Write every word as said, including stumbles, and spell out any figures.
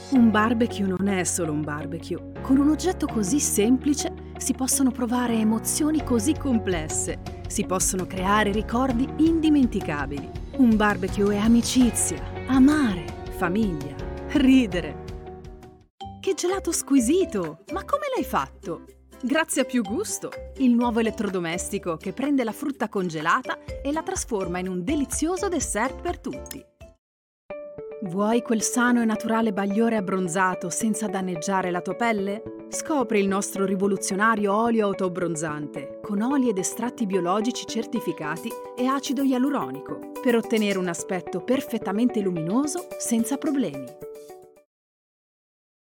Un barbecue non è solo un barbecue. Con un oggetto così semplice si possono provare emozioni così complesse. Si possono creare ricordi indimenticabili. Un barbecue è amicizia, amare, famiglia, ridere. Che gelato squisito! Ma come l'hai fatto? Grazie a Più Gusto, il nuovo elettrodomestico che prende la frutta congelata e la trasforma in un delizioso dessert per tutti. Vuoi quel sano e naturale bagliore abbronzato senza danneggiare la tua pelle? Scopri il nostro rivoluzionario olio autoabbronzante con oli ed estratti biologici certificati e acido ialuronico per ottenere un aspetto perfettamente luminoso senza problemi.